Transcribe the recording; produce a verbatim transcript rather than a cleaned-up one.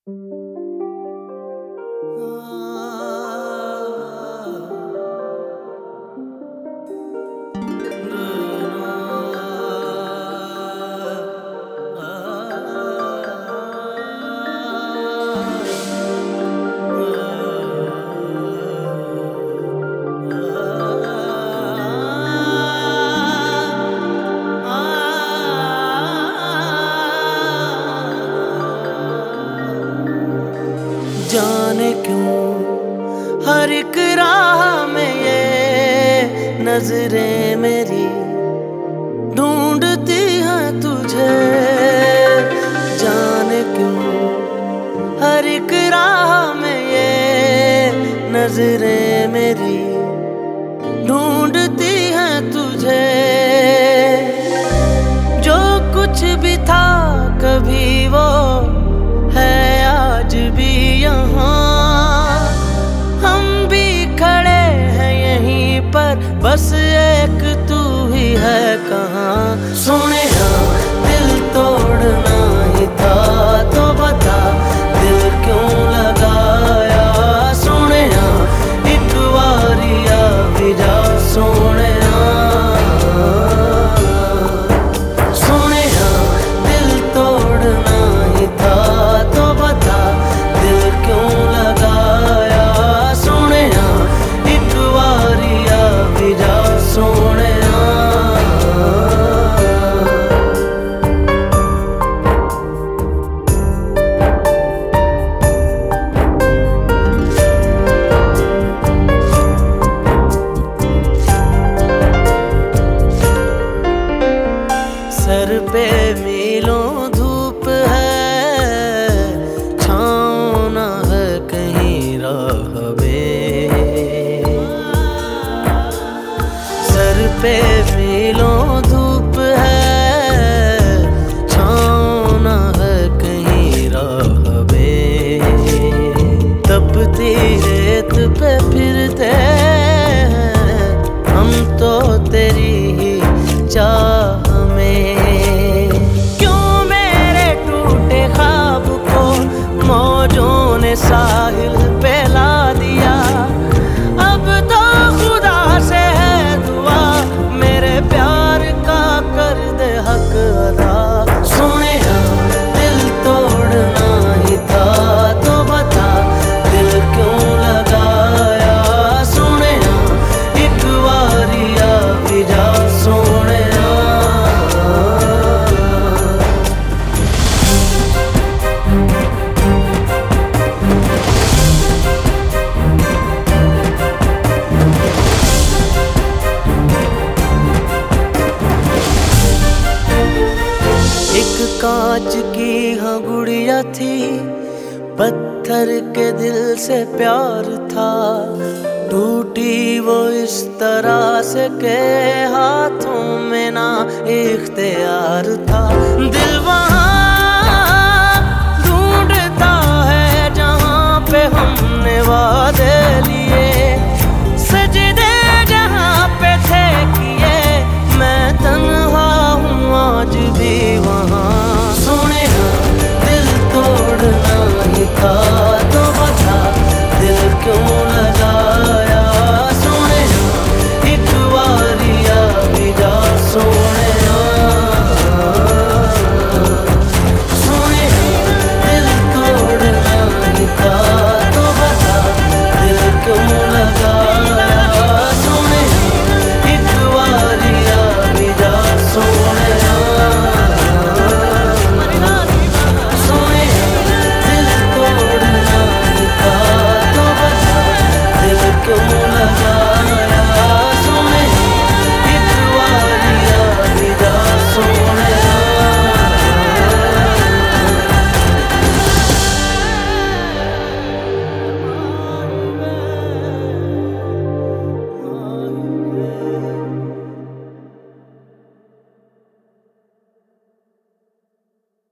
जाने क्यों हर एक राह में ये नजरें मेरी ढूंढती हैं तुझे। जाने क्यों हर एक राह में ये नजरें मेरी ढूंढती हैं तुझे। जो कुछ भी था कभी वो है आज भी यहाँ, हम भी खड़े हैं यहीं पर, बस एक तू ही है कहाँ। सोनिया दिल तोड़ना ही था तो बता दिल क्यों लगाया। सोनिया एक बारिया भी जा सोनिया, सोनिया दिल तोड़ना ही था तो बता दिल क्यों लगाया। सोनिया एक बारिया भी जा सोनिया। सर पे मीलों धूप है, छाँव न है कहीं राह में। सर पे मीलों धूप है, छाँव न है कहीं राह में। तपती रेत पे फिरते हैं हम तो तेरी ही चाह में। क्यों मेरे टूटे ख्वाब को मौजों ने साहिल पे ला दिया। अब तो खुदा से है दुआ मेरे प्यार का कर दे हक अदा। सोनिया दिल तोड़ना ही था तो बता दिल क्यों लगाया। सोनिया एक बारिया भी जा सोनिया। एक कांच की हाँ गुड़िया थी, पत्थर के दिल से प्यार था। टूटी वो इस तरह से के हाथों में ना इख्तियार था। दिल वहाँ ढूंढता है जहाँ पे हमने वादे लिए। सजदे जहाँ पे थे किए मैं तन्हा हूँ आज भी वहाँ। सोनिया दिल तोड़ना ही था